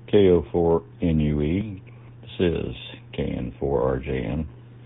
KO4NUE. This is KN4RJN.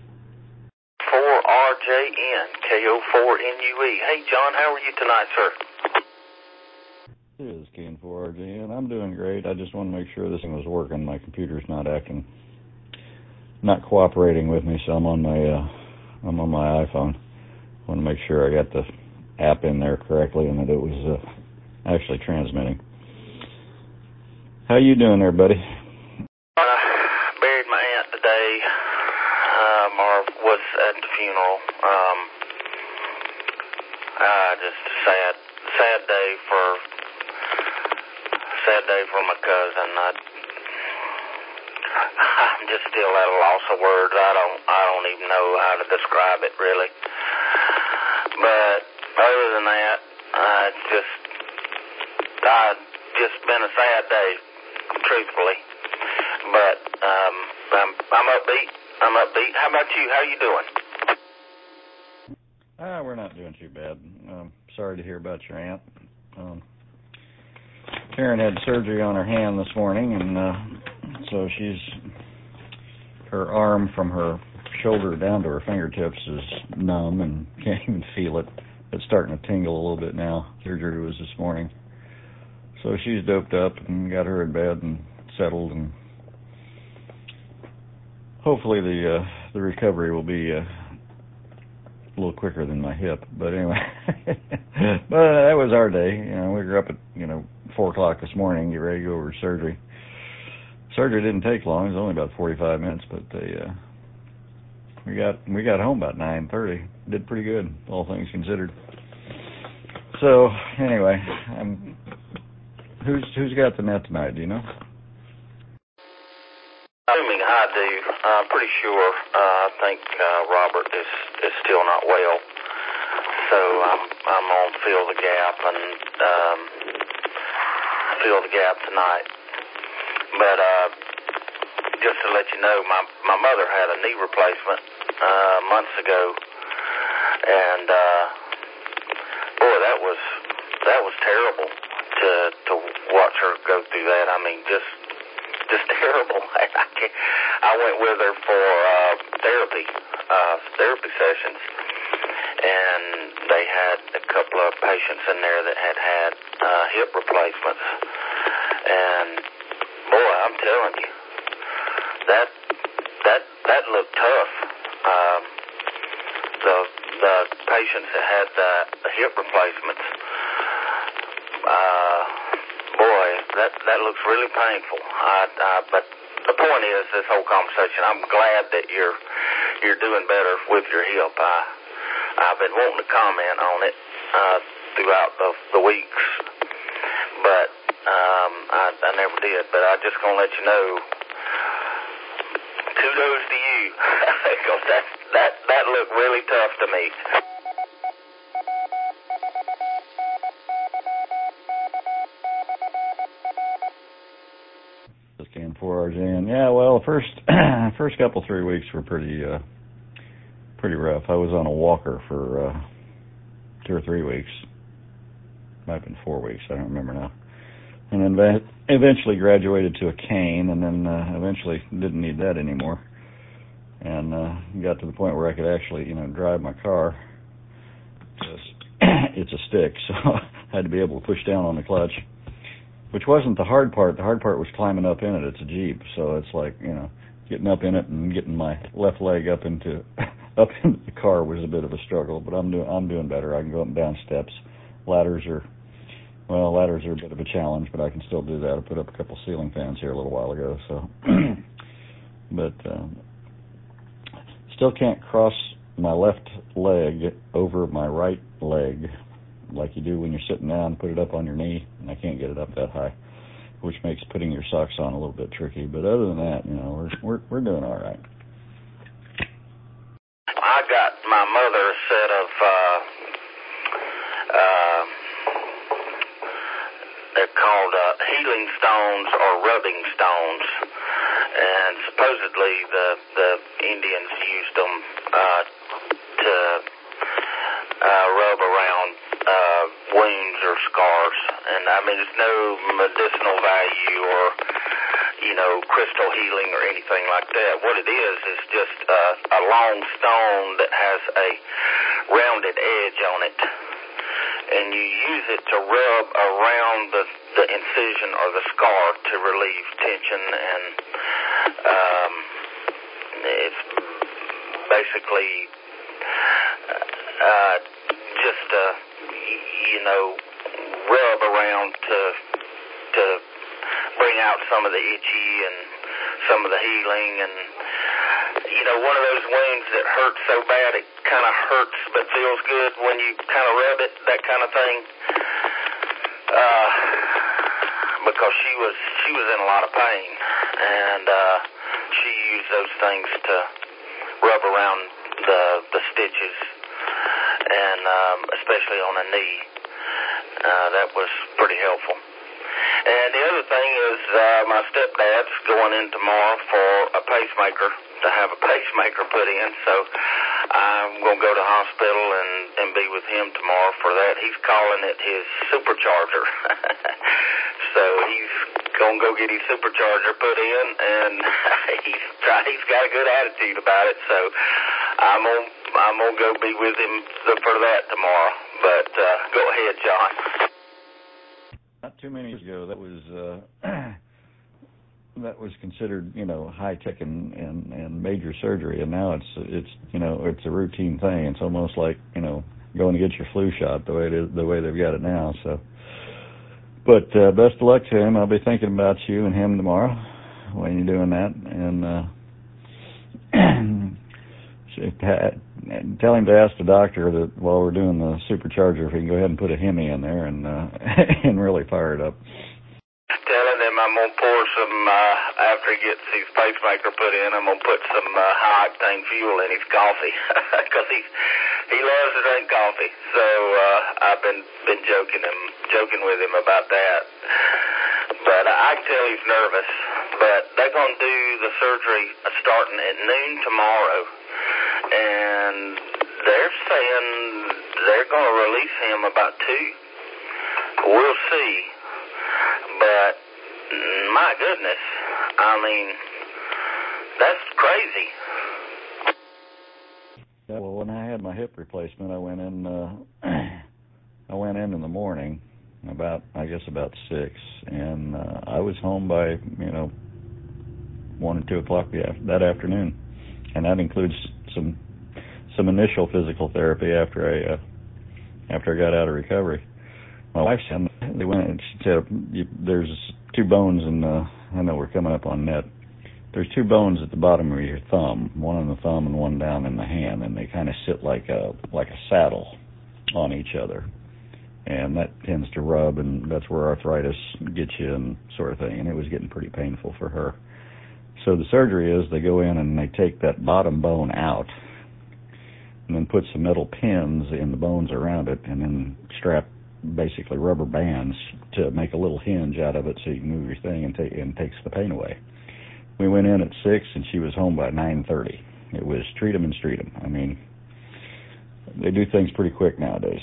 4RJN, KO4NUE. Hey, John, how are you tonight, sir? This is KN4RJN. I'm doing great. I just want to make sure this thing was working. My computer's not cooperating with me, so I'm on my iPhone. I want to make sure I got the app in there correctly and that it was actually transmitting. How you doing there, buddy? Buried my aunt today, or was at the funeral. Just a sad day for my cousin. I'm just still at a loss of words. I don't even know how to describe it, really. But other than that, it's just been a sad day, truthfully. But I'm upbeat. How about you? How you doing? We're not doing too bad. Sorry to hear about your aunt. Karen had surgery on her hand this morning, and so her arm from her shoulder down to her fingertips is numb and can't even feel it. It's starting to tingle a little bit now. Surgery was this morning. So she's doped up and got her in bed and settled, and hopefully the recovery will be a little quicker than my hip. But anyway, but that was our day. We were up at 4 o'clock this morning, get ready to go over to surgery. Surgery didn't take long. It was only about 45 minutes, but we got home about 9:30. Did pretty good, all things considered. So anyway, who's got the net tonight? Do you know? Assuming I do. I'm pretty sure. I think Robert is still not well, so I'm on Fill the Gap and Fill the Gap tonight. But just to let you know, my mother had a knee replacement months ago, and boy, that was terrible to watch her go through that. I mean, just terrible. I went with her for therapy sessions, and they had a couple of patients in there that had hip replacements, and boy, I'm telling you, that looked tough. The patients that had the hip replacements, boy, that looks really painful. But the point is, this whole conversation, I'm glad that you're doing better with your hip. I've been wanting to comment on it throughout the weeks, but I never did. But I'm just gonna let you know, kudos to you, because that looked really tough to me. KN4RJN. Yeah, well, the first couple 3 weeks were pretty rough. I was on a walker for 2 or 3 weeks. Might have been 4 weeks. I don't remember now. And then eventually graduated to a cane, and then eventually didn't need that anymore. And got to the point where I could actually, drive my car. It's a stick, so I had to be able to push down on the clutch, which wasn't the hard part. The hard part was climbing up in it. It's a Jeep, so it's like, getting up in it and getting my left leg up into the car was a bit of a struggle. But I'm doing better. I can go up and down steps. Ladders are a bit of a challenge, but I can still do that. I put up a couple ceiling fans here a little while ago, so. But still can't cross my left leg over my right leg like you do when you're sitting down, put it up on your knee, and I can't get it up that high, which makes putting your socks on a little bit tricky. But other than that, we're doing all right. I got my mother a set of they're called healing stones or rubbing stones, and supposedly the Indians used them to rub around wounds or scars. And I mean, there's no medicinal value or crystal healing or anything like that. What it is just a long stone that has a rounded edge on it. And you use it to rub around the incision or the scar to relieve tension, and it's basically just rub around to bring out some of the itchy and some of the healing, and one of those wounds that hurts so bad it kind of hurts but feels good when you kind of rub it, that kind of thing. Because she was in a lot of pain, and she used those things to rub around the stitches, and especially on a knee. That was pretty helpful. And the other thing is my stepdad's going in tomorrow for a pacemaker, to have a pacemaker put in, so I'm going to go to the hospital and be with him tomorrow for that. He's calling it his supercharger. So he's going to go get his supercharger put in, and he's got a good attitude about it, so I'm going to go be with him for that tomorrow. But go ahead, John. Not too many years ago, that was considered, high tech and major surgery, and now it's a routine thing. It's almost like going to get your flu shot the way they've got it now. So, but best of luck to him. I'll be thinking about you and him tomorrow when you're doing that, and tell him to ask the doctor that while we're doing the supercharger, if he can go ahead and put a Hemi in there and and really fire it up. Telling him I'm going to pour some, after he gets his pacemaker put in, I'm going to put some high-octane fuel in his coffee, because he loves to drink coffee. So I've been joking with him about that. But I can tell he's nervous. But they're going to do the surgery starting at noon tomorrow. And they're saying they're going to release him about 2. We'll see. But, my goodness, that's crazy. Yeah, well, when I had my hip replacement, I went in in the morning, about 6, and I was home by 1 or 2 o'clock that afternoon, and that includes some initial physical therapy after I got out of recovery. My wife said they went and she said there's 2 bones I know we're coming up on net. There's 2 bones at the bottom of your thumb, one on the thumb and one down in the hand, and they kind of sit like a saddle on each other. And that tends to rub, and that's where arthritis gets you and sort of thing. And it was getting pretty painful for her. So the surgery is they go in and they take that bottom bone out and then put some metal pins in the bones around it and then strap basically rubber bands to make a little hinge out of it so you can move your thing and takes the pain away. We went in at 6 and she was home by 9:30. It was treat 'em and street 'em. They do things pretty quick nowadays.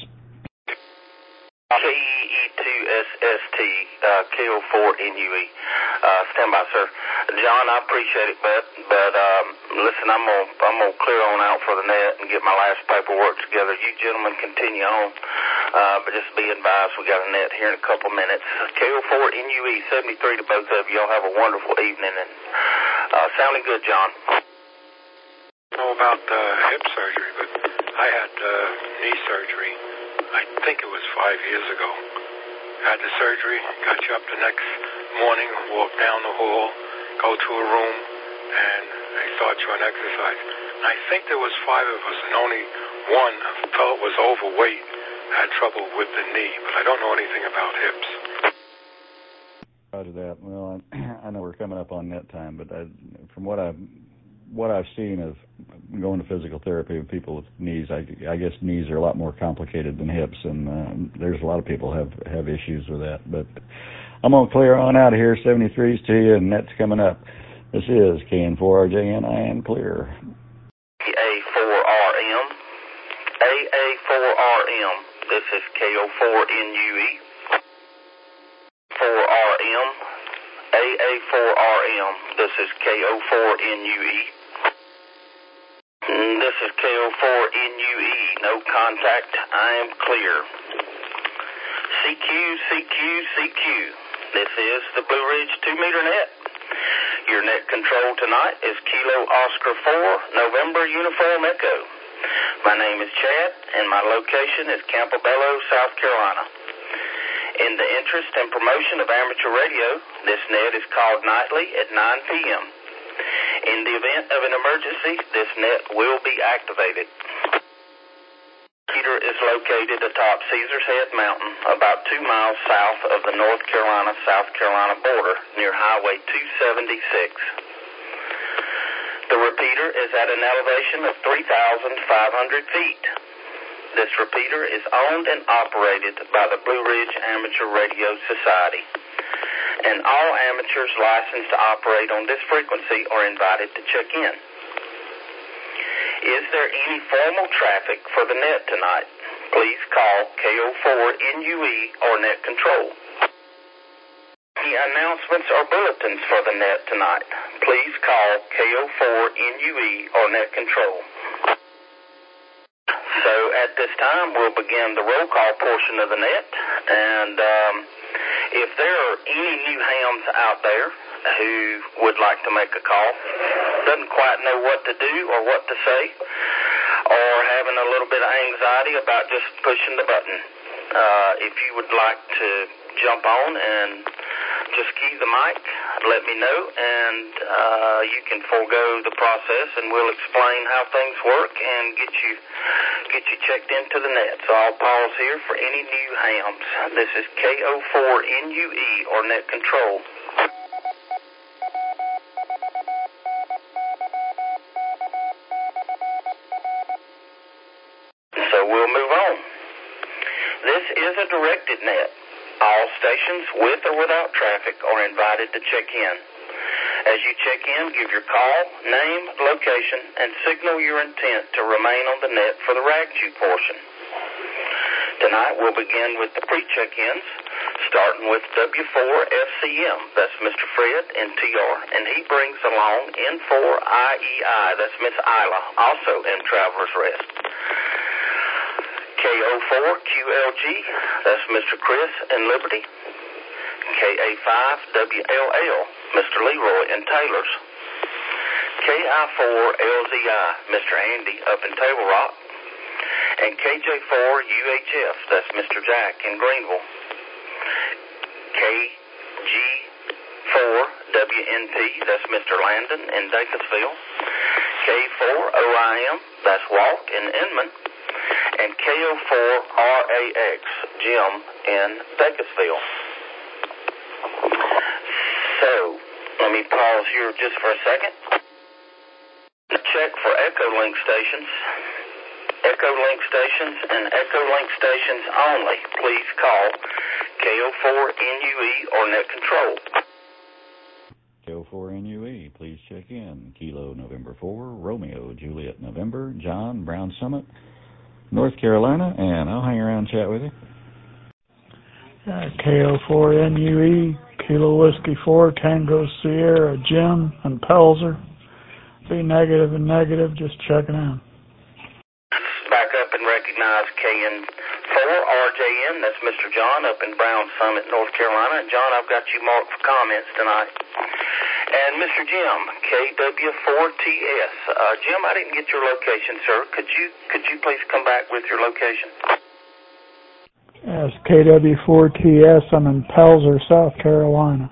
KE2SST, KO4NUE. Stand by, sir. John, I appreciate it, but listen, I'm gonna clear on out for the net and get my last paperwork together. You gentlemen continue on, but just be advised we got a net here in a couple minutes. KO4NUE 73 to both of you. Y'all have a wonderful evening, and sounding good, John. I don't know about hip surgery, but I had knee surgery. I think it was 5 years ago. Had the surgery, got you up the next morning, walk down the hall, go to a room, and they start you on exercise. And I think there was 5 of us, and only one fellow was overweight, had trouble with the knee, but I don't know anything about hips. Roger that. Well, I know we're coming up on net time, but from what I've seen of going to physical therapy with people with knees, I guess knees are a lot more complicated than hips, and there's a lot of people have issues with that. But I'm going to clear on out of here. 73's to you, and net's coming up. This is KN4RJ, and I am clear. AA4RM. AA4RM. This is KO4NUE. 4RM. AA KA4RM. This is KO4NUE. This is KO4NUE. No contact. I am clear. CQ. This is the Blue Ridge 2-meter net. Your net control tonight is Kilo Oscar 4, November Uniform Echo. My name is Chad, and my location is Campobello, South Carolina. In the interest and promotion of amateur radio, this net is called nightly at 9 p.m. In the event of an emergency, this net will be activated. Repeater is located atop Caesar's Head Mountain, about 2 miles south of the North Carolina-South Carolina border, near Highway 276. The repeater is at an elevation of 3,500 feet. This repeater is owned and operated by the Blue Ridge Amateur Radio Society, and all amateurs licensed to operate on this frequency are invited to check in. Is there any formal traffic for the net tonight? Please call KO4NUE or net control. Any announcements or bulletins for the net tonight? Please call KO4NUE or net control. So at this time, we'll begin the roll call portion of the net, and if there are any new hams out there who would like to make a call, doesn't quite know what to do or what to say, or having a little bit of anxiety about just pushing the button, if you would like to jump on and just key the mic, let me know, and you can forego the process, and we'll explain how things work and get you checked into the net. So I'll pause here for any new hams. This is KO4NUE or net control. So we'll move on. This is a directed net. All stations with or without traffic are invited to check in. As you check in, give your call, name, location, and signal your intent to remain on the net for the RAGTU portion. Tonight we'll begin with the pre-check-ins, starting with W4FCM. That's Mr. Fred in TR, and he brings along N4IEI. That's Miss Isla, also in Traveler's Rest. KO4QLG, that's Mr. Chris in Liberty. KA5WLL, Mr. Leroy in Taylor's. KI4LZI, Mr. Andy up in Table Rock. And KJ4UHF, that's Mr. Jack in Greenville. KG4WNP, that's Mr. Landon in Dacusville. K4OIM, that's Walt in Inman. And KO4RAX, Jim in Dacusville. So, let me pause here just for a second. Check for Echolink stations. Echolink stations and Echolink stations only. Please call KO4NUE or net control. KO4NUE, please check in. Kilo November 4, Romeo Juliet November, John Brown Summit, North Carolina, and I'll hang around and chat with you. KO4NUE, Kilo Whiskey 4, Tango Sierra, Jim, and Pelzer. Be negative and negative, just checking in. Back up and recognize KN4RJN, that's Mr. John up in Brown Summit, North Carolina. And John, I've got you marked for comments tonight. And Mr. Jim, KW4TS. Jim, I didn't get your location, sir. Could you please come back with your location? Yes, KW4TS. I'm in Pelzer, South Carolina.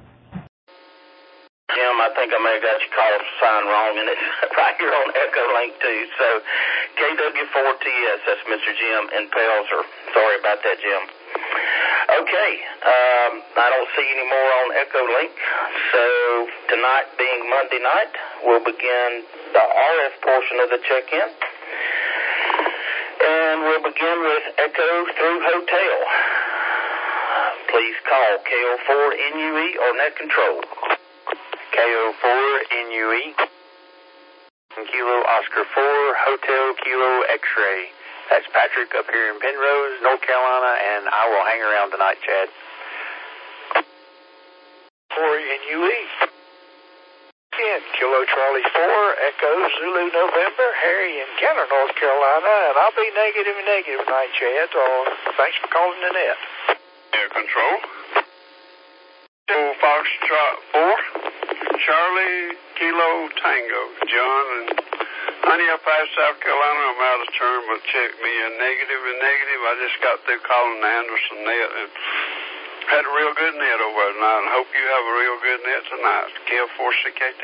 Jim, I think I may have got your call sign wrong, and it's right here on Echolink too. So KW4TS, that's Mr. Jim in Pelzer. Sorry about that, Jim. Okay, I don't see any more on Echolink, so tonight being Monday night, we'll begin the RF portion of the check-in, and we'll begin with Echo through Hotel. Please call KO4NUE or net control. KO4NUE, Kilo Oscar 4, Hotel Kilo X-Ray. That's Patrick up here in Penrose, North Carolina, and I will hang around tonight, Chad. For NUE. Again, Kilo Charlie 4, Echo Zulu November, Harry in Kenner, North Carolina, and I'll be negative tonight, Chad. Thanks for calling the net. Air control. Foxtrot 4, Charlie Kilo Tango, John and Honey up past South Carolina. I'm out of turn, but check me in negative. I just got through calling the Anderson net and had a real good net over there tonight, and hope you have a real good net tonight. KO4CKT.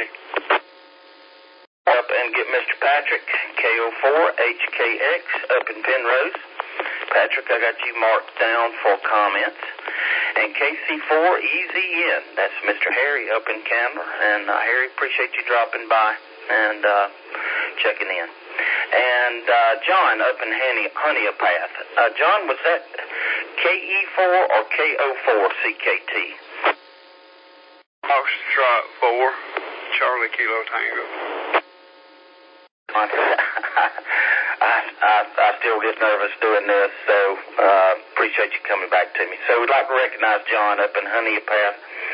Up and get Mr. Patrick, KO4HKX, up in Penrose. Patrick, I got you marked down for comments. And KC4 Easy In, that's Mr. Harry up in Candler. And Harry, appreciate you dropping by and checking in. And John up in Honeypath. John, was that KE4 or KO4CKT? Foxtrot 4, Charlie Kilo Tango. I still get nervous doing this, so appreciate you coming back to me. So we'd like to recognize John up in Honeypath,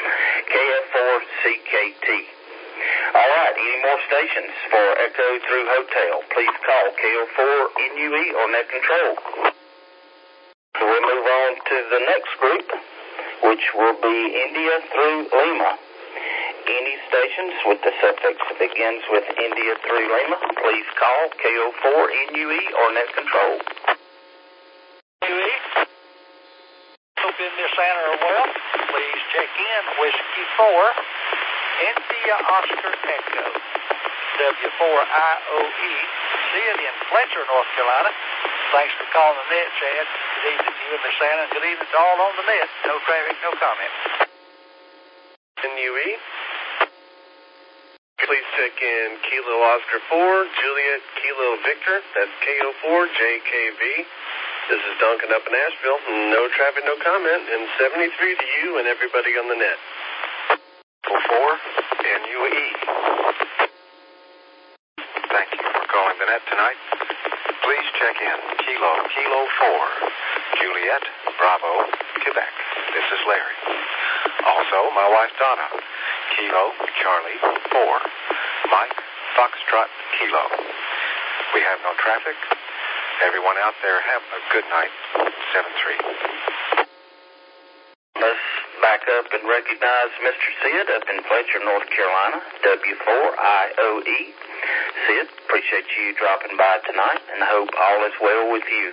KF4CKT. All right, any more stations for Echo through Hotel? Please call KO4NUE or Net Control. So we'll move on to the next group, which will be India through Lima. Any stations with the suffix that begins with India through Lima, please call KO4NUE or Net Control. NUE, hope in this center are well. Please check in Whiskey 4, India Oscar Echo, W4IOE, Sid in Fletcher, North Carolina. Thanks for calling the net, Chad. Good evening to you in the Santa, and good evening to all on the net. No traffic, no comment. NUE. Please check in Kilo Oscar 4, Juliet Kilo Victor, that's KO4JKV. This is Duncan up in Asheville. No traffic, no comment, and 73 to you and everybody on the net. 4 NUE. Thank you for calling the net tonight. Please check in Kilo 4, Juliet, Bravo, Quebec. This is Larry. Also, my wife Donna, Kilo, Charlie, 4, Mike, Foxtrot, Kilo. We have no traffic. Everyone out there have a good night. 7-3. Let's back up and recognize Mr. Sid up in Fletcher, North Carolina, W4IOE. Sid, appreciate you dropping by tonight and hope all is well with you.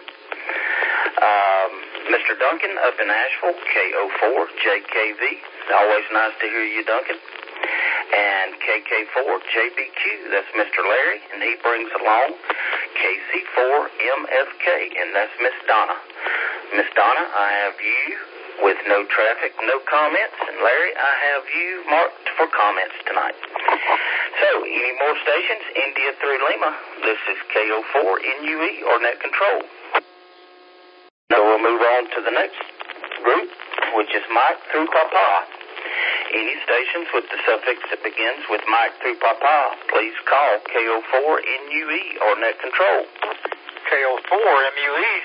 Mr. Duncan up in Asheville, KO4JKV. Always nice to hear you, Duncan. And KK4JBQ, that's Mr. Larry, and he brings along KC4MFK, and that's Miss Donna. Miss Donna, I have you with no traffic, no comments, and Larry, I have you marked for comments tonight. So, any more stations? India through Lima. This is KO4NUE or Net Control. Now we'll move on to the next group, which is Mike through Papa. Any stations with the suffix that begins with Mike through Papa, please call KO4NUE or Net Control. KO4MUE.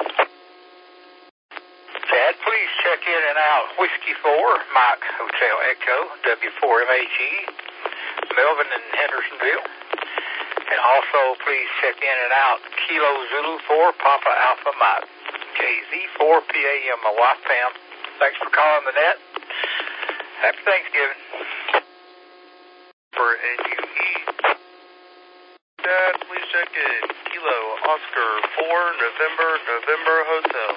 Chad, please check in and out Whiskey 4, Mike Hotel Echo, W4MHE, Melvin and Hendersonville. And also please check in and out Kilo Zulu 4, Papa Alpha Mike, KZ4PAM, my wife Pam. Thanks for calling the net. Happy Thanksgiving. For NUE. Dad, please check in Kilo Oscar 4, November Hotel,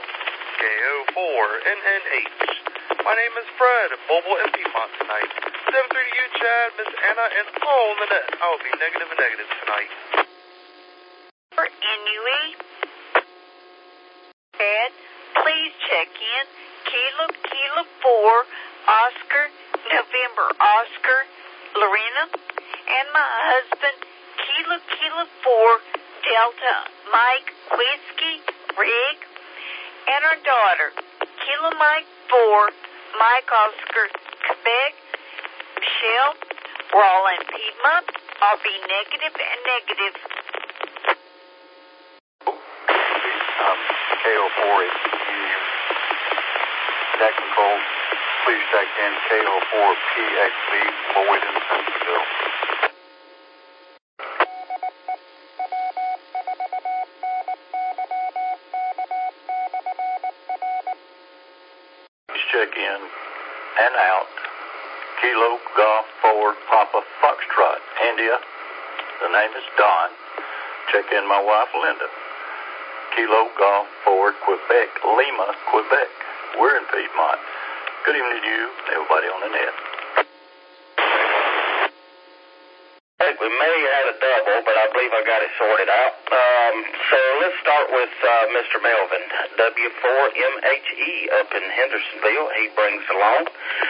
KO4NNH. My name is Fred, Mobile and Piedmont tonight. 7-3 to you, Chad, Miss Anna, and all on the net. I will be negative tonight. For NUE. Chad, please check in Kilo 4, Oscar, November Oscar, Lorena, and my husband, Kilo 4, Delta Mike Whiskey, Rig, and our daughter, Kilo Mike 4, Mike Oscar, Quebec, Michelle. We're all in Piedmont. I'll be negative and negative. KO4 is Net Control. Please check in KO4PXB, Lloyd in Centerville. Please check in and out. Kilo Golf Forward Papa Foxtrot, India. The name is Don. Check in my wife Linda. Kilo Golf Forward Quebec, Lima, Quebec. We're in Piedmont. Good evening to you, everybody on the net. We may have had a double, but I believe I got it sorted out. So let's start with Mr. Melvin, W4MHE up in Hendersonville. He brings along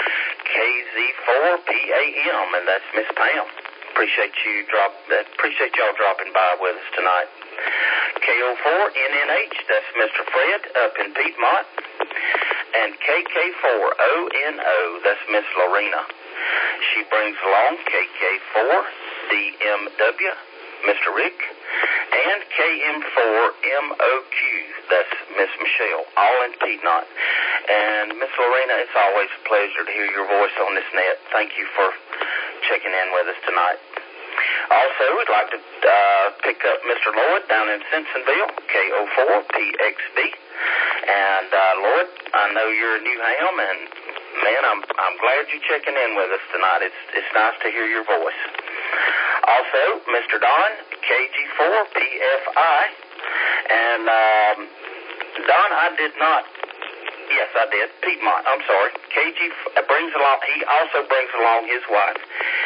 KZ4PAM, and that's Miss Pam. Appreciate y'all dropping by with us tonight. KO4NNH, that's Mr. Fred up in Piedmont. And KK4ONO, that's Miss Lorena. She brings along KK4DMW, Mr. Rick, and KM4MOQ, that's Miss Michelle, all in Piedmont. And Miss Lorena, it's always a pleasure to hear your voice on this net. Thank you for checking in with us tonight. Also, we'd like to pick up Mr. Lloyd down in Simpsonville, KO4PXB. And Lloyd, I know you're a new ham, and man, I'm glad you're checking in with us tonight. It's nice to hear your voice. Also, Mr. Don, KG4PFI, and Don, I did not. Yes, I did. Piedmont. I'm sorry. Brings along. He also brings along his wife,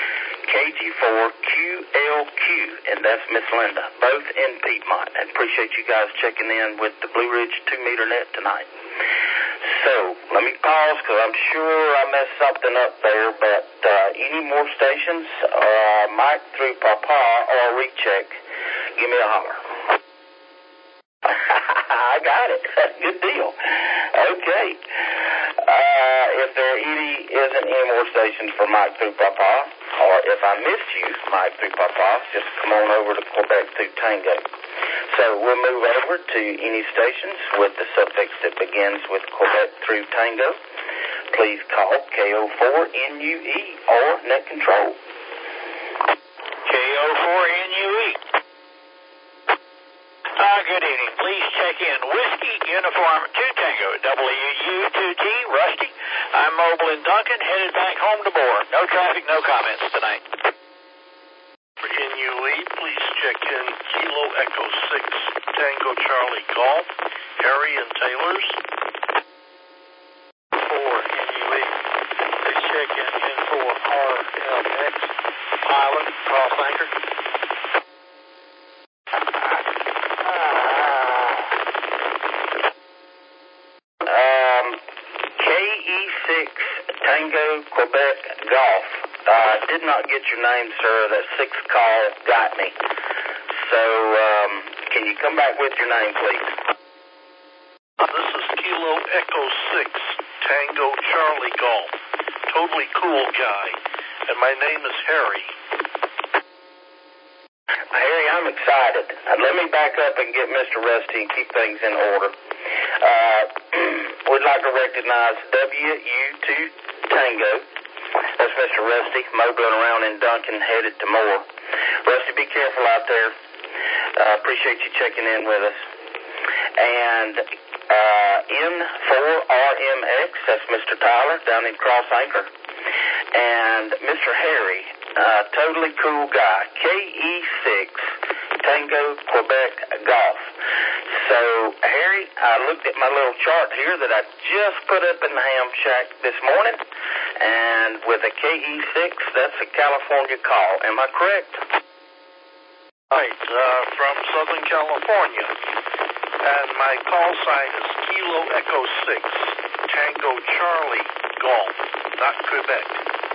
KG4QLQ, and that's Miss Linda, both in Piedmont. And appreciate you guys checking in with the Blue Ridge 2-meter net tonight. So, let me pause because I'm sure I messed something up there, but any more stations, Mike through Papa or recheck, give me a holler. I got it. Good deal. Okay. If there isn't any more stations for Mike through Papa, or if I missed you, Mike through Papa, just come on over to Quebec through Tango. So we'll move over to any stations with the suffix that begins with Quebec through Tango. Please call KO4NUE or net control. KO4NUE. Good evening. Please check in Whiskey Uniform 2 Tango, WU2T, Rusty. I'm mobile in Duncan, headed back home to Bohr. No traffic, no comments tonight. For NUE, please check in Kilo Echo 6 Tango Charlie Golf, Harry and Taylor's. For NUE, please check in for RLX, Pilot, Cross Anchor. KE6 Tango Quebec Golf. Did not get your name, sir. That 6th call got me. So, can you come back with your name, please? This is Kilo Echo 6 Tango Charlie Golf. Totally cool guy. And my name is Harry. Harry, I'm excited. Let me back up and get Mr. Rusty and keep things in order. We'd like to recognize WU2 Tango. That's Mr. Rusty, mobiling around in Duncan, headed to Moore. Rusty, be careful out there. Appreciate you checking in with us. And N4RMX, that's Mr. Tyler down in Cross Anchor. And Mr. Harry, totally cool guy, KE6 Tango Quebec Golf. So, Harry, I looked at my little chart here that I just put up in the ham shack this morning, and with a KE6, that's a California call. Am I correct? Right, from Southern California. And my call sign is Kilo Echo 6 Tango Charlie Golf, not Quebec.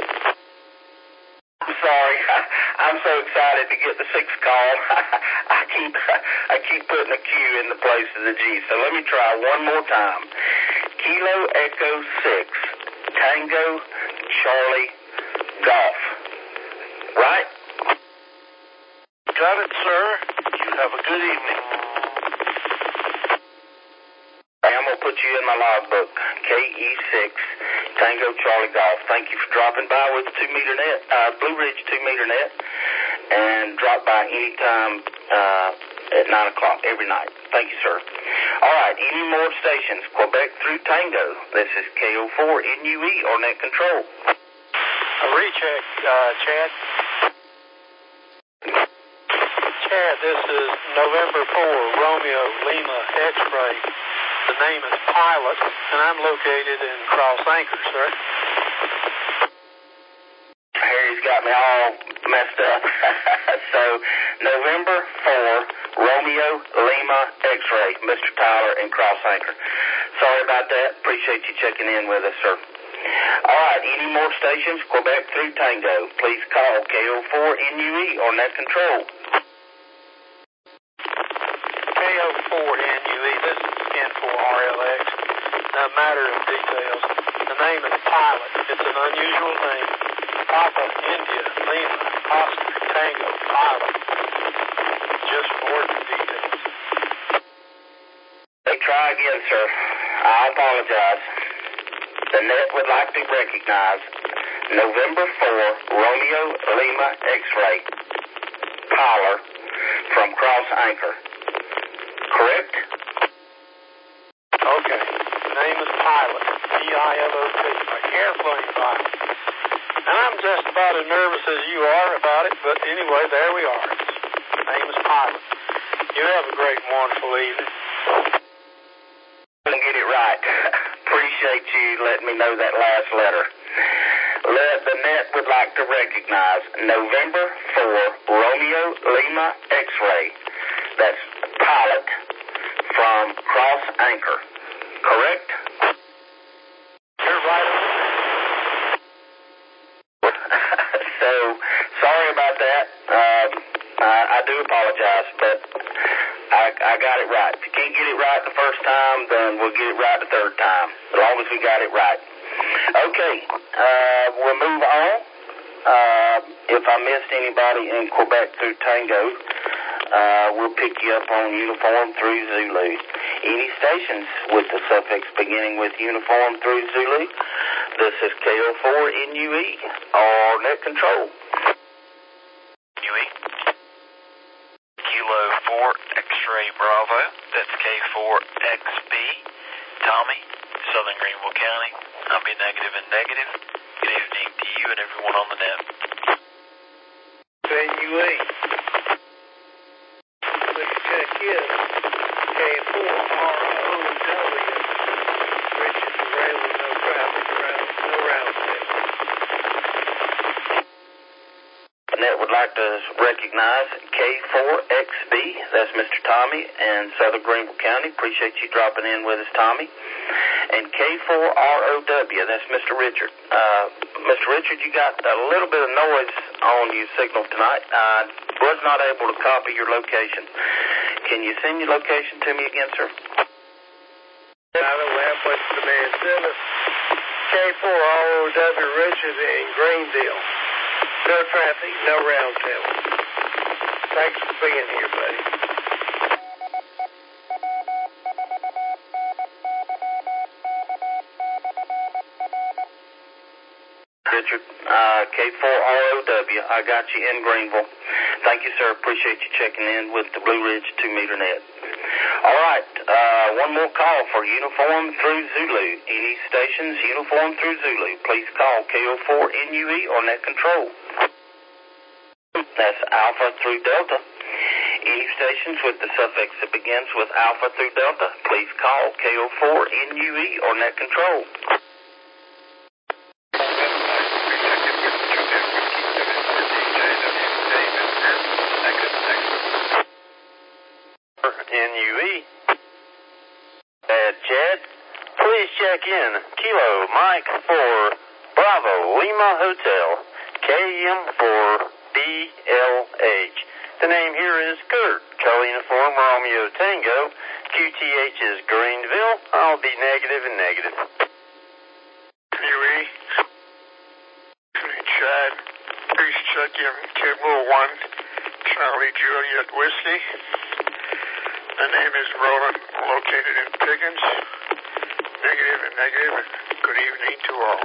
I'm sorry. I'm so excited to get the 6th call. I keep putting a Q in the place of the G. So let me try one more time. Kilo Echo 6 Tango Charlie Golf. Right? Got it, sir. You have a good evening. I'm going to put you in my logbook. KE6 Tango Charlie Golf. Thank you for dropping by with the 2 meter net, Blue Ridge 2 meter net, and drop by anytime at 9 o'clock every night. Thank you, sir. All right, any more stations? Quebec through Tango. This is KO4 NUE or net control. A recheck, Chad. Chad, this is November 4, Romeo Lima X-ray. The name is Pilot, and I'm located in Cross Anchor, sir. Harry's got me all messed up. So, November 4, Romeo Lima X-ray, Mr. Tyler in Cross Anchor. Sorry about that. Appreciate you checking in with us, sir. All right, any more stations? Quebec through Tango. Please call KO4 NUE or net control. KO4 NUE, this is N4RLX. A matter of details. The name is Pilot. It's an unusual name. Papa, India, Lima, Oscar, Tango, Pilot. Just more details. They try again, sir. I apologize. The net would like to recognize November 4, Romeo Lima X-ray, Tyler from Cross Anchor. Correct? Okay. The name is Pilot. P-I-L-O-T, like airplane pilot. And I'm just about as nervous as you are about it, but anyway, there we are. The name is Pilot. You have a great and wonderful evening. Get it right. Appreciate you letting me know that last letter. The net would like to recognize November 4, Romeo Lima X-ray. That's Pilot from Cross Anchor. Correct? You're right. So, sorry about that. I do apologize, but I got it right. If you can't get it right the first time, then we'll get it right the third time, as long as we got it right. Okay, we'll move on. If I missed anybody in Quebec through Tango, we'll pick you up on uniform through Zulu. Any stations with the suffix beginning with uniform through Zulu, this is KO4 NUE or net control. NUE. Kilo 4 X-ray Bravo. That's K4XB. Tommy, Southern Greenville County. I'll be negative and negative. Good evening to you and everyone on the net. NUE. Please check in. K4ROW. Richard Rail with no traffic around, no round trip. The net would like to recognize K4XB. That's Mr. Tommy in Southern Greenville County. Appreciate you dropping in with us, Tommy. And K4ROW. That's Mr. Richard. Mr. Richard, you got a little bit of noise on your signal tonight. I was not able to copy your location. Can you send your location to me again, sir? Out of Lampoint Command Center. K4ROW Richard in Greenville. No traffic, no round trip. Thanks for being here, buddy. Richard, K4ROW. I got you in Greenville. Thank you, sir. Appreciate you checking in with the Blue Ridge 2 meter net. All right, one more call for uniform through Zulu. Any stations uniform through Zulu, please call KO4 NUE or net control. That's Alpha through Delta. Any stations with the suffix that begins with Alpha through Delta, please call KO4 NUE or net control. NUE. Chad, please check in. Kilo Mike for Bravo Lima Hotel. KM for BLH. The name here is Kurt. Charlie Uniform Romeo Tango. QTH is Greenville. I'll be negative and negative. NUE. Chad, please check in. Cable 1, Charlie Juliet Whiskey. The name is Roland, located in Pickens. Negative and negative. Good evening to all.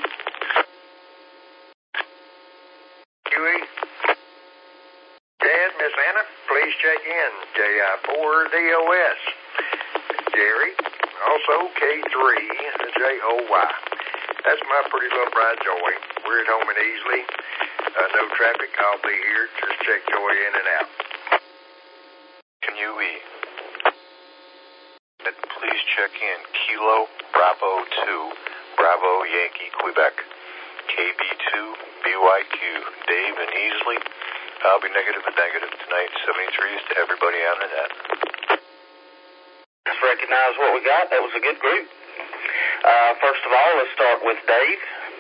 Huey? Dad, Miss Anna, please check in. JI4DOS. Jerry, also K3JOY. That's my pretty little bride, Joy. We're at home in Easley. No traffic. I'll be here. Just check Joy in and out. Can you please check in Kilo Bravo 2 Bravo Yankee Quebec KB2 BYQ Dave and Easley. I'll be negative tonight. 73s to everybody on the net. Let's recognize what we got. That was a good group. First of all, let's start with Dave.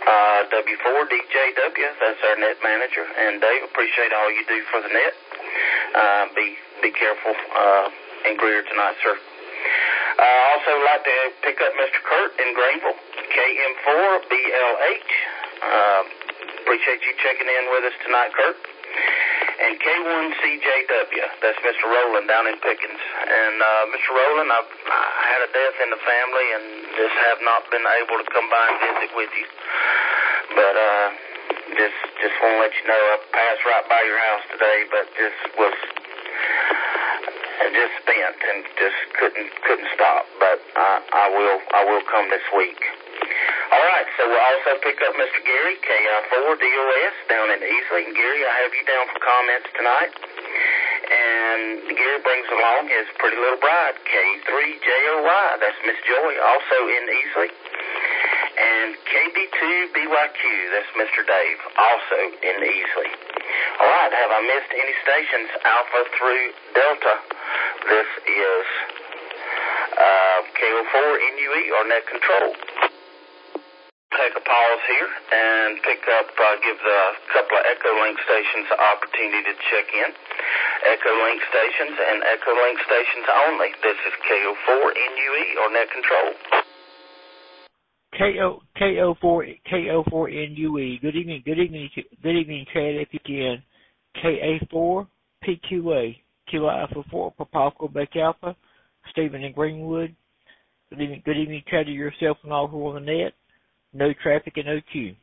W4DJW, that's our net manager. And Dave, appreciate all you do for the net. Be careful in Greer tonight, sir. Also like to pick up Mr. Kurt in Greenville, KM4BLH. Appreciate you checking in with us tonight, Kurt. And K1CJW, that's Mr. Rowland down in Pickens. And Mr. Rowland, I had a death in the family and just have not been able to come by and visit with you. But just want to let you know I passed right by your house today, but just was just spent and just couldn't stop. But I will come this week. All right, so we'll also pick up Mr. Gary, KI4DOS, down in Easley. And Gary, I have you down for comments tonight. And Gary brings along his pretty little bride, K3JOY. That's Miss Joy, also in Easley. And KB2BYQ, that's Mr. Dave, also in Easley. All right, have I missed any stations, Alpha through Delta? This is KO4NUE or Net Control. Take a pause here and pick up, give the couple of Echolink stations the opportunity to check in. Echolink stations and Echolink stations only. This is KO4NUE or Net Control. KO4NUE. Good evening, Chad, if you can. KA4 PQA. Kilo Alpha 4 Papa Quebec Alpha. Stephen in Greenwood. Good evening, Chad, to yourself and all who are on the net. No traffic and no queue.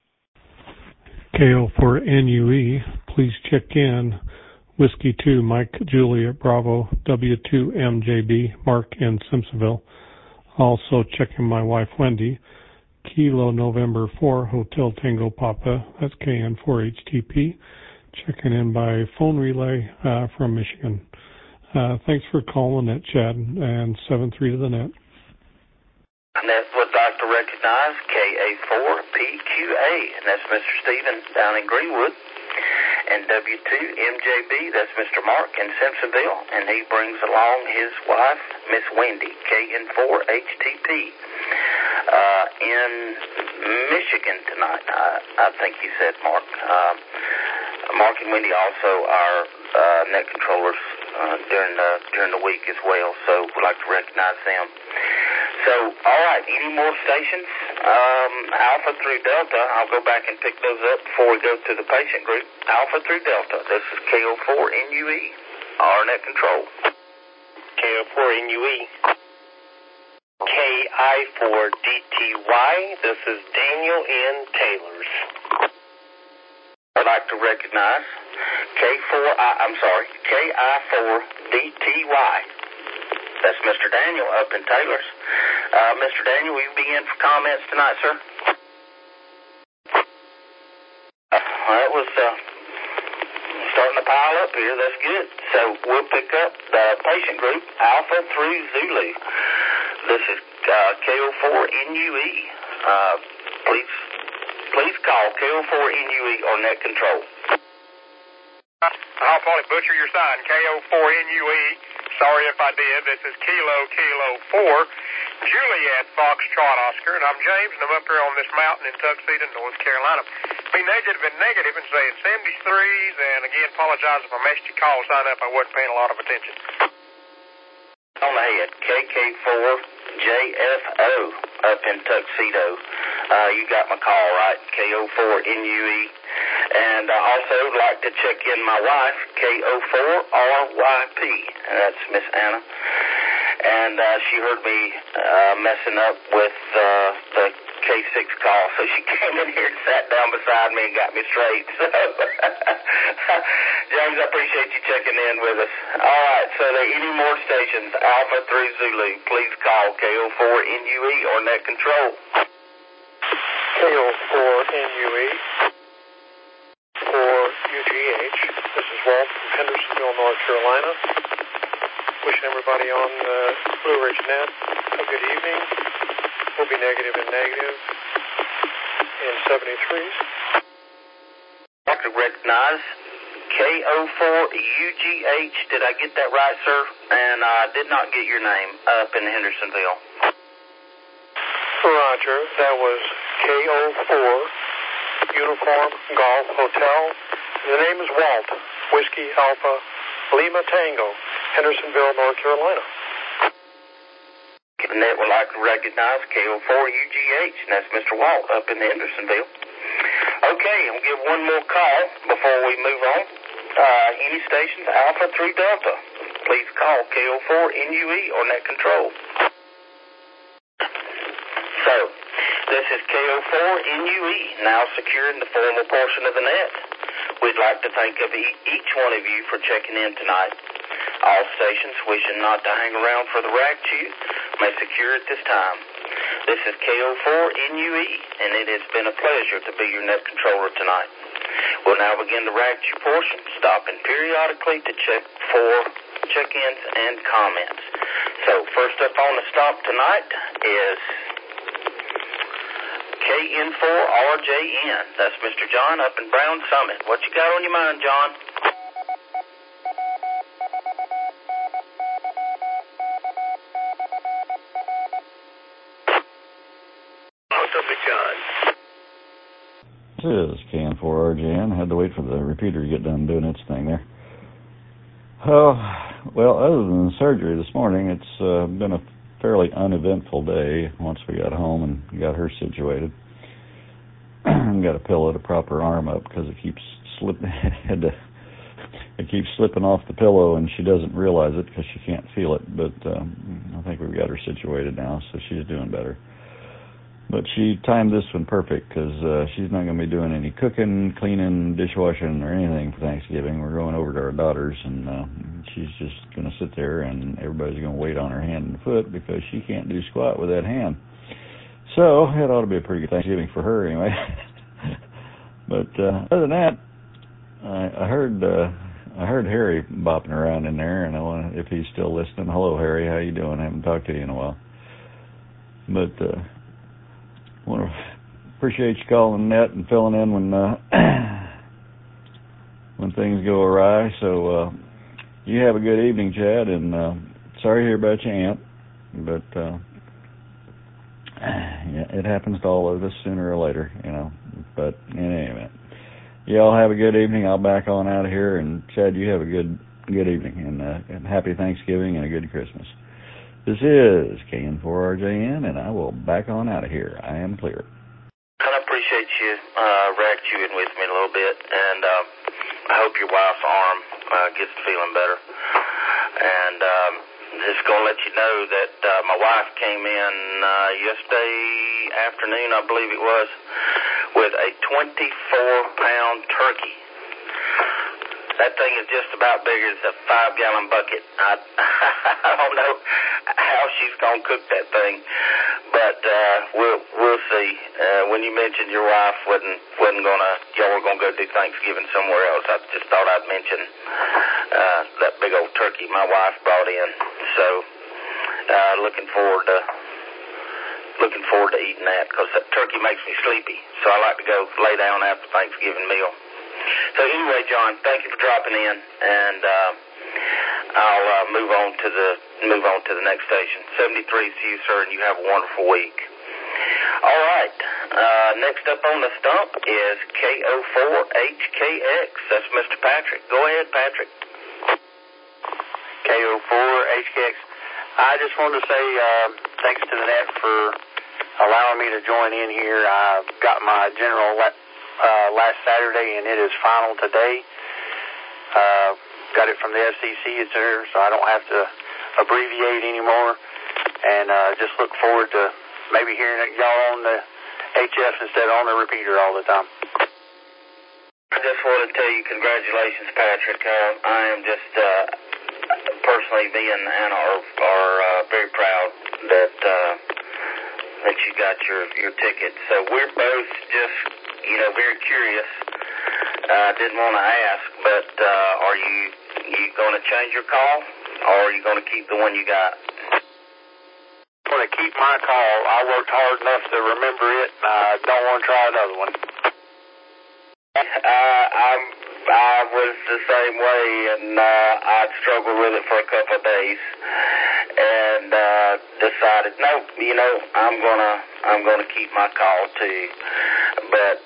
KO4NUE, please check in. Whiskey 2, Mike Juliet Bravo, W2MJB, Mark in Simpsonville. Also checking my wife Wendy. Kilo November 4, Hotel Tango Papa, that's KN4HTP. Checking in by phone relay from Michigan. Thanks for calling that, Chad, and 7-3 to the net. And that would like to recognize KA4PQA, and that's Mr. Stephen down in Greenwood. And W2MJB, that's Mr. Mark in Simpsonville, and he brings along his wife, Miss Wendy, KN4HTP, in Michigan tonight. I think you said, Mark. Mark and Wendy also are net controllers during the week as well, so we'd like to recognize them. So, all right, any more stations? Alpha through Delta, I'll go back and pick those up before we go to the patient group. Alpha through Delta, this is KO4NUE, RNet Control. KO4NUE. KI4DTY, this is Daniel in Taylors. I'd like to recognize KI4DTY. That's Mr. Daniel up in Taylors. Mr. Daniel, will you be in for comments tonight, sir? That was starting to pile up here. That's good. So we'll pick up the patient group, Alpha through Zulu. This is KO4NUE. Please call KO4NUE or Net Control. I'll probably butcher your sign, KO4NUE. Sorry if I did. This is Kilo 4, Juliet Foxtrot Oscar, and I'm James, and I'm up here on this mountain in Tuxedo, North Carolina. Be negative and saying 73s, and again, apologize if I missed your call sign up. I wasn't paying a lot of attention. On the head, KK4JFO up in Tuxedo. You got my call, right? KO4NUE. And I also would like to check in my wife, KO4RYP. And that's Miss Anna. And she heard me messing up with the K6 call. So she came in here and sat down beside me and got me straight. So, James, I appreciate you checking in with us. All right, so there are any more stations, Alpha through Zulu, please call KO4NUE or net control. KO4NUE for UGH. This is Walt from Hendersonville, North Carolina. Wishing everybody on Blue Ridge Net a good evening. We'll be negative and negative in 73s. I could recognize KO4UGH. Did I get that right, sir? And I did not get your name up in Hendersonville. Roger. That was KO4 Uniform Golf Hotel. The name is Walt. Whiskey Alpha Lima Tango, Hendersonville, North Carolina. And that would like to recognize KO4UGH, and that's Mr. Walt up in Hendersonville. Okay, I'll give one more call before we move on. Any stations, Alpha through Delta, please call KO4NUE or net control. So, this is KO4NUE, now securing the formal portion of the net. We'd like to thank each one of you for checking in tonight. All stations wishing not to hang around for the rag chew may secure at this time. This is KO4NUE, and it has been a pleasure to be your net controller tonight. We'll now begin the rag chew portion, stopping periodically to check for check-ins and comments. So first up on the stop tonight is KN4RJN. That's Mr. John up in Brown Summit. What you got on your mind, John? This is KN4RJN. Had to wait for the repeater to get done doing its thing there. Oh, well, other than the surgery this morning, it's been a fairly uneventful day once we got home and got her situated. Got a pillow to prop her arm up because it keeps slipping. It keeps slipping off the pillow, and she doesn't realize it because she can't feel it. But I think we've got her situated now, so she's doing better. But she timed this one perfect because she's not going to be doing any cooking, cleaning, dishwashing, or anything for Thanksgiving. We're going over to our daughter's, and she's just going to sit there, and everybody's going to wait on her hand and foot because she can't do squat with that hand. So it ought to be a pretty good Thanksgiving for her anyway. But other than that, I heard Harry bopping around in there, and I wonder if he's still listening. Hello, Harry. How you doing? I haven't talked to you in a while. But want to appreciate you calling Net and filling in when things go awry. So you have a good evening, Chad, and sorry to hear about your aunt, but yeah, it happens to all of us sooner or later, you know. But in any event, you all have a good evening. I'll back on out of here, and Chad, you have a good evening, and happy Thanksgiving and a good Christmas. This is KN4RJN, and I will back on out of here. I am clear. I appreciate you rag chewing with me a little bit, and I hope your wife's arm gets feeling better. And just going to let you know that my wife came in yesterday afternoon, I believe it was, with a 24-pound turkey. That thing is just about big as a 5-gallon bucket. I don't know how she's going to cook that thing, but we'll see. When you mentioned your wife wasn't going to, y'all were going to go do Thanksgiving somewhere else, I just thought I'd mention that big old turkey my wife brought in. So looking forward to eating that, because that turkey makes me sleepy. So I like to go lay down after Thanksgiving meal. So anyway, John, thank you for dropping in, and I'll move on to the next station. 73 to you, sir, and you have a wonderful week. All right, next up on the stump is KO4HKX. That's Mr. Patrick. Go ahead, Patrick. KO4HKX. I just wanted to say thanks to the net for allowing me to join in here. I got my general last Saturday, and it is final today. Got it from the FCC. It's there, so I don't have to abbreviate anymore. And just look forward to maybe hearing y'all on the HF instead of on the repeater all the time. I just want to tell you congratulations, Patrick. I am just personally, me and Anna are very proud that you got your ticket. So we're both just, very curious. Didn't want to ask, but are you going to change your call, or are you going to keep the one you got? I'm going to keep my call. I worked hard enough to remember it, and I don't want to try another one. I was the same way, and I struggled with it for a couple of days, and decided, no, I'm gonna keep my call too. But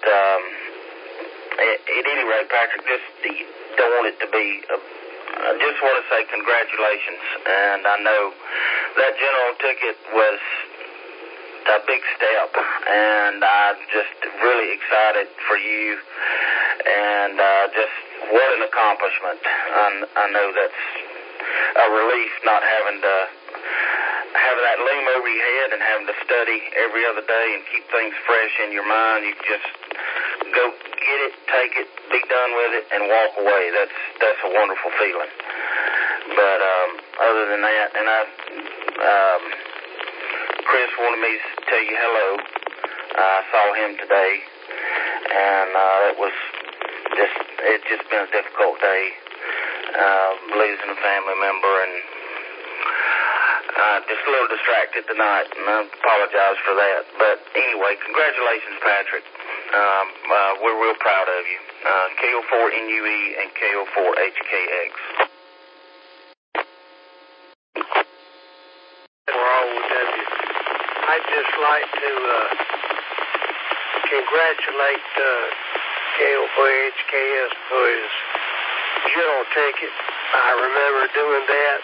at any rate, Patrick, just don't want it to be. I just want to say congratulations, and I know that general ticket was a big step, and I'm just really excited for you, and just what an accomplishment. I know that's a relief not having to have that loom over your head and having to study every other day and keep things fresh in your mind. You just go get it, take it, be done with it, and walk away. That's a wonderful feeling. But other than that, and Chris wanted me to tell you hello. I saw him today, and it's just been a difficult day, losing a family member, and just a little distracted tonight, and I apologize for that. But anyway, congratulations, Patrick. We're real proud of you. KO4NUE and KO4HKX. I'd just like to congratulate KO4HKS for his general ticket. I remember doing that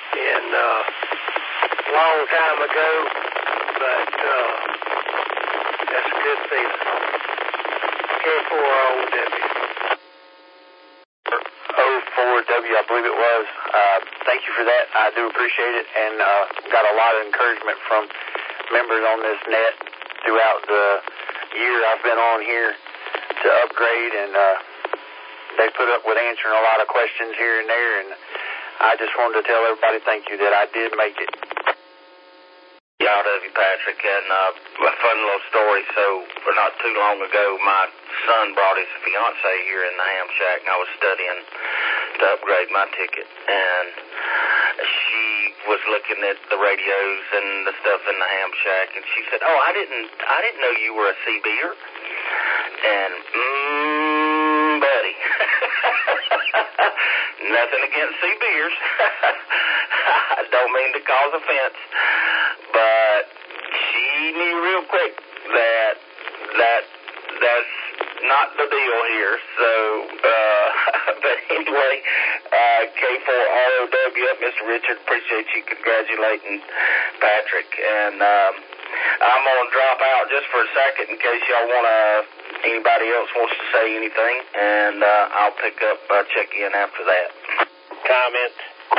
a long time ago, but that's a good feeling. K4OW. 04W, I believe it was. Thank you for that. I do appreciate it, and got a lot of encouragement from members on this net throughout the year I've been on here to upgrade, and they put up with answering a lot of questions here and there, and I just wanted to tell everybody thank you that I did make it. Proud of you, Patrick, and a fun little story. So, not too long ago, my son brought his fiance here in the ham shack, and I was studying to upgrade my ticket, and she was looking at the radios and the stuff in the ham shack, and she said, "Oh, I didn't know you were a CB'er." And buddy, nothing against CB'ers. I don't mean to cause offense, but she knew real quick that that's not the deal here. So, but anyway, K4ROW, Mr. Richard, appreciate you congratulating Patrick. And I'm going to drop out just for a second in case anybody else wants to say anything, and I'll pick up, check in after that. Comment.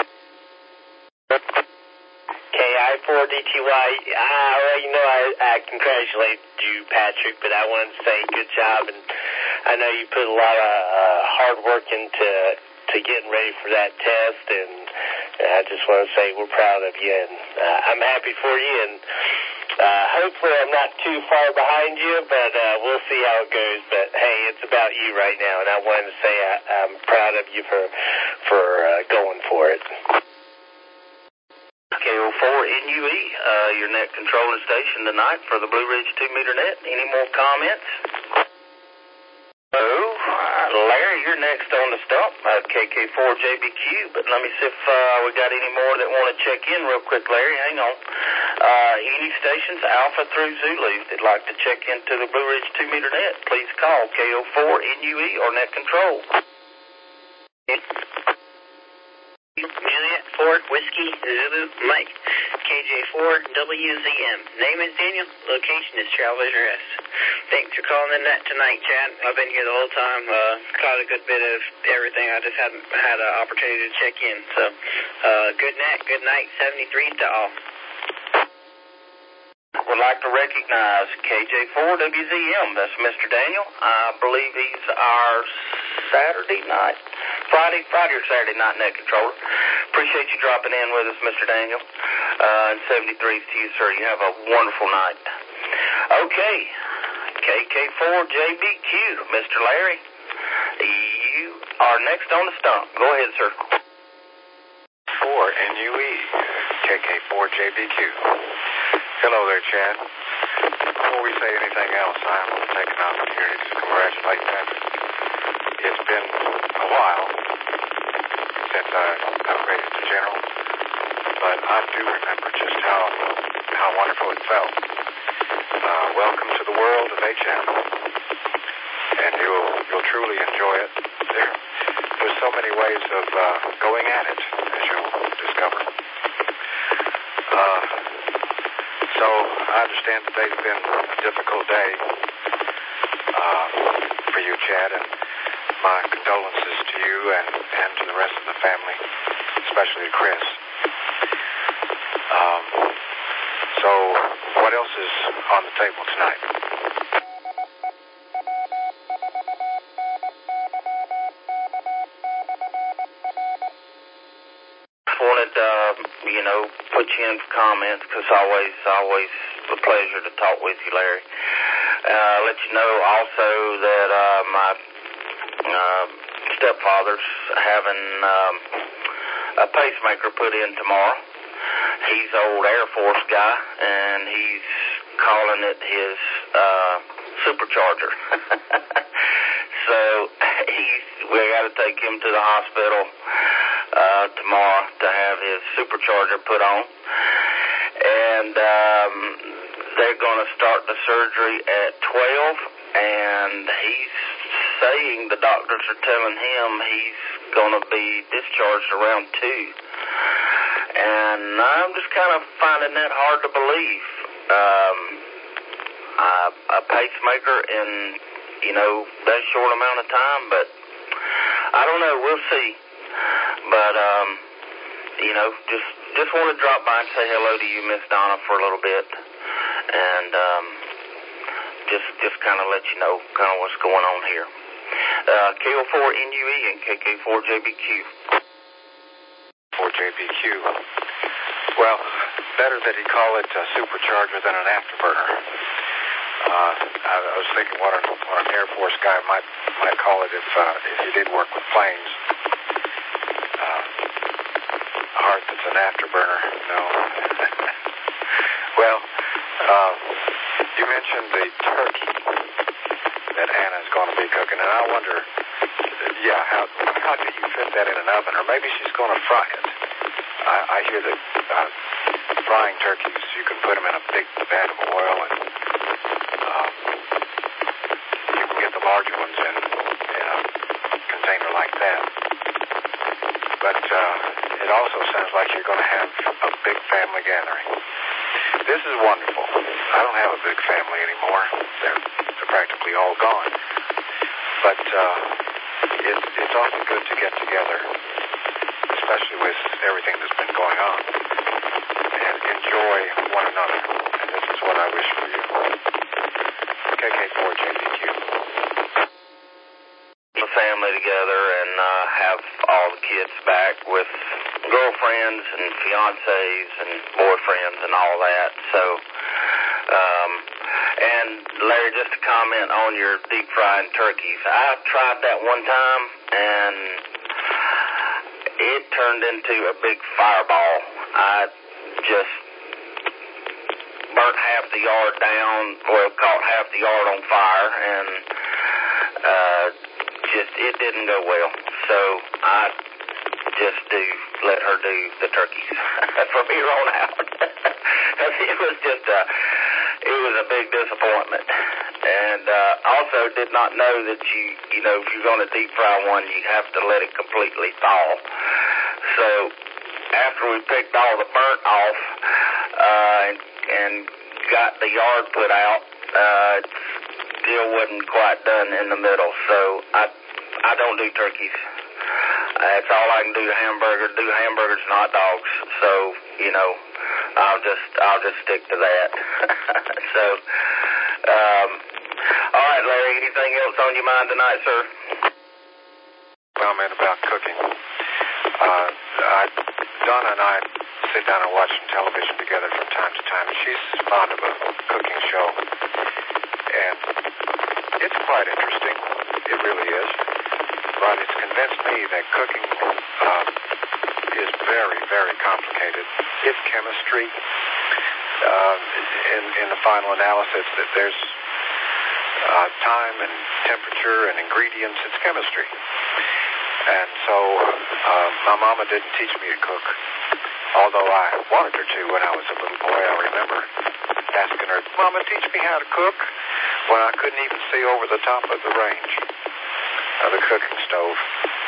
KI4DTY, I congratulate you, Patrick, but I wanted to say good job, and I know you put a lot of hard work into getting ready for that test, and I just want to say we're proud of you, and I'm happy for you, and hopefully I'm not too far behind you, but we'll see how it goes. But hey, it's about you right now, and I wanted to say I'm proud of you for going for it. KO4NUE, your net controlling station tonight for the Blue Ridge 2-meter net. Any more comments? Larry, you're next on the stump, KK4JBQ, but let me see if we got any more that want to check in real quick, Larry. Hang on. Any stations, Alpha through Zulu, that'd like to check into the Blue Ridge 2-meter net, please call KO4NUE or net control. Juliet, Ford, Whiskey, Zulu, Mike, KJ4WZM. Name is Daniel, location is Travelers Rest. Thanks for calling in that tonight, Chad. I've been here the whole time, caught a good bit of everything. I just haven't had an opportunity to check in. So, good night, 73 to all. Well, would like to recognize KJ4WZM. That's Mr. Daniel. I believe he's our Friday or Saturday night net controller. Appreciate you dropping in with us, Mr. Daniel. And 73s to you, sir. You have a wonderful night. Okay, KK4JBQ, Mr. Larry. You are next on the stump. Go ahead, sir. 4NUE, KK4JBQ. Hello there, Chad. Before we say anything else, I want to take an opportunity to congratulate Patrick. It's been a while since I upgraded to General, but I do remember just how wonderful it felt. Welcome to the world of HM, and you'll truly enjoy it. There's so many ways of going at it, as you'll discover. So I understand today's been a difficult day for you, Chad, and my condolences to you and to the rest of the family, especially to Chris. So what else is on the table tonight? Wanted put you in for comments because always a pleasure to talk with you, Larry. Let you know also that my stepfather's having a pacemaker put in tomorrow. He's an old Air Force guy, and he's calling it his supercharger. So we got to take him to the hospital tomorrow to have his supercharger put on, and they're going to start the surgery at 12, and he's saying, the doctors are telling him he's going to be discharged around 2, and I'm just kind of finding that hard to believe. A pacemaker in that short amount of time, but I don't know, we'll see. But, just want to drop by and say hello to you, Miss Donna, for a little bit. And, just kind of let you know kind of what's going on here. KO4NUE and KK4JBQ. 4JBQ. Well, better that he call it a supercharger than an afterburner. I was thinking what an Air Force guy might call it if he did work with planes. Heart that's an afterburner. No. Well, you mentioned the turkey that Anna's going to be cooking, and I wonder, how do you fit that in an oven? Or maybe she's going to fry it. I hear that frying turkeys, you can put them in a big vat of oil, and you can get the larger ones in a container like that. But it also sounds like you're going to have a big family gathering. This is wonderful. I don't have a big family anymore. They're practically all gone. But it's awfully good to get together, especially with everything that's been going on, and enjoy one another. And this is what I wish for you. KK4JBQ. The family together and have all the kids back with girlfriends and fiancés and boyfriends and all that. So, and Larry, just to comment on your deep frying turkeys, I tried that one time and it turned into a big fireball. I just burnt half the yard down, caught half the yard on fire, and it didn't go well. So I just let her do the turkeys from here on out. It was just it was a big disappointment. And also did not know that if you're going to deep fry one, you have to let it completely thaw. So after we picked all the burnt off and got the yard put out, it still wasn't quite done in the middle. So I don't do turkeys. That's all I can do. Do hamburgers and hot dogs. So, I'll just stick to that. So, all right, Larry. Anything else on your mind tonight, sir? Comment about cooking. Donna and I sit down and watch some television together from time to time. She's fond of a cooking show, and it's quite interesting. It really is. But it's convinced me that cooking is very, very complicated. It's chemistry. In the final analysis, that there's time and temperature and ingredients. It's chemistry. And so my mama didn't teach me to cook, although I wanted her to when I was a little boy. I remember asking her, "Mama, teach me how to cook," when I couldn't even see over the top of the range of the cooking stove.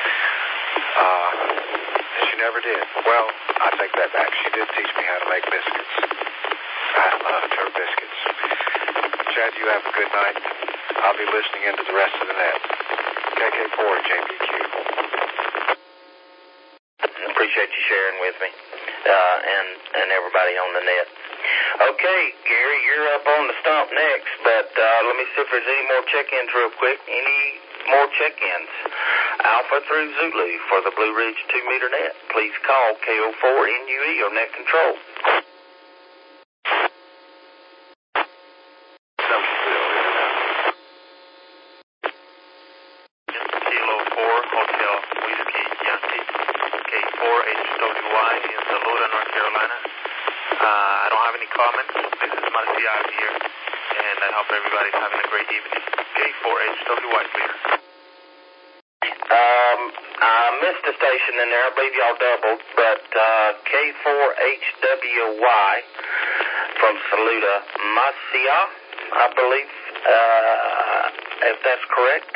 She never did. Well, I take that back. She did teach me how to make biscuits. I loved her biscuits. Chad, you have a good night. I'll be listening into the rest of the net. KK4 JBQ. Appreciate you sharing with me, and everybody on the net. Okay, Gary, you're up on the stump next, but let me see if there's any more check-ins real quick. Any more check-ins? Alpha through Zulu for the Blue Ridge 2-meter net. Please call KO4NUE or net control. Kilo 4 Hotel Whiskey Yankee K4HWY in Saluda, North Carolina. I don't have any comments. This is Marcial here, and I hope everybody's having a great evening. K4HWY clear. I missed a station in there. I believe y'all doubled, but K4HWY from Saluda, Marcia, I believe, if that's correct.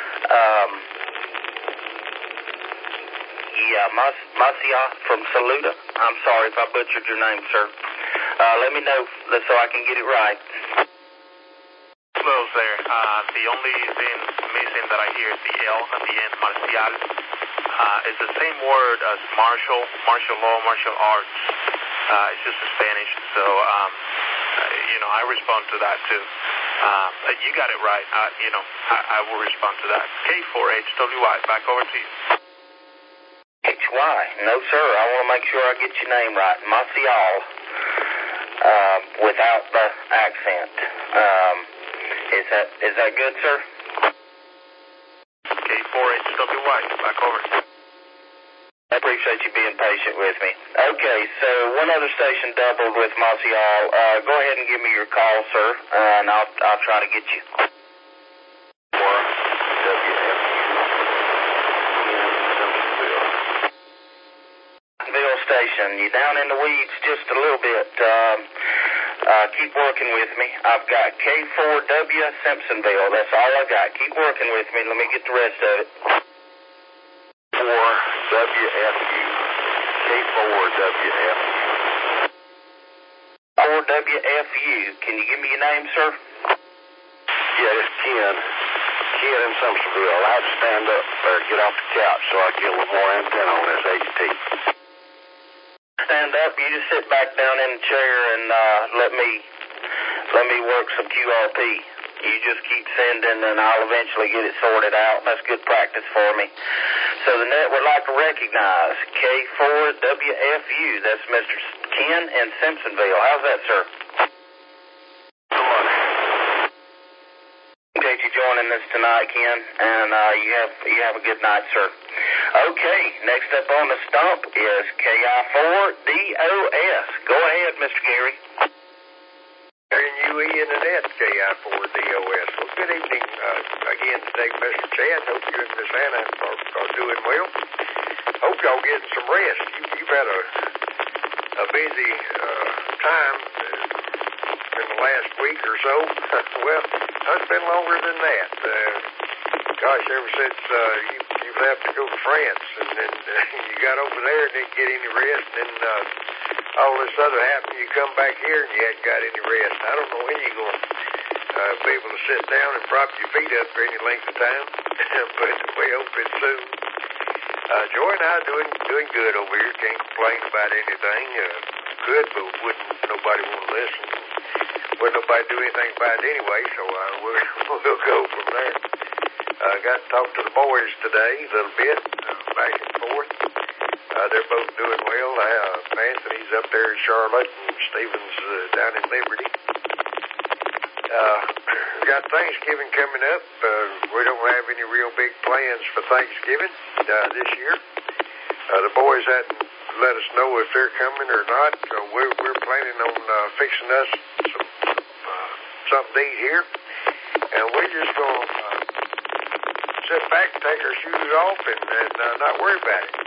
Marcia from Saluda. I'm sorry if I butchered your name, sir. Let me know so I can get it right. Close there. The only thing missing that I hear is the L at the end, Marcial. It's the same word as martial law, martial arts. It's just a Spanish, so I respond to that too. You got it right. I will respond to that. K4HWY, back over to you. HY? No, sir. I want to make sure I get your name right. Marcial, without the accent. Is that good, sir? K4HWY, back over. I appreciate you being patient with me. Okay, so one other station doubled with Marcial. Go ahead and give me your call, sir, and I'll try to get you. Station. You're down in the weeds just a little bit. Keep working with me. I've got K4W Simpsonville. That's all I got. Keep working with me. Let me get the rest of it. 4WFU. K4WFU. 4WFU. Can you give me your name, sir? Yeah, it's Ken. Ken in Simpsonville. I have to stand up or get off the couch so I get a little more antenna on this HT. Stand up. You just sit back down in the chair and let me work some QRP. You just keep sending, and I'll eventually get it sorted out. That's good practice for me. So the net would like to recognize K4WFU. That's Mr. Ken in Simpsonville. How's that, sir? Appreciate you joining us tonight, Ken, and you have a good night, sir. Okay, next up on the stump is KI4DOS. Go ahead, Mr. Gary. KNUE in the net, KI4DOS. Well, good evening again today, Mr. Chad. Hope you and Miss Anna are doing well. Hope y'all getting some rest. You've had a busy time in the last week or so. Well, it's been longer than that. Gosh, ever since you left to go to France, and then you got over there and didn't get any rest, and then all this other happened, you come back here and you hadn't got any rest. I don't know when you're going to be able to sit down and prop your feet up for any length of time, but we hope it's soon. Joy and I are doing good over here. Can't complain about anything. good, but wouldn't nobody want to listen. Wouldn't nobody do anything about it anyway, so we'll go from there. Got to talk to the boys today a little bit, back and forth. They're both doing well. Anthony's up there in Charlotte, and Stephen's down in Liberty. Got Thanksgiving coming up. We don't have any real big plans for Thanksgiving this year. The boys hadn't let us know if they're coming or not. We're planning on fixing us something to eat here, and we're just going to sit back, take our shoes off, and not worry about it.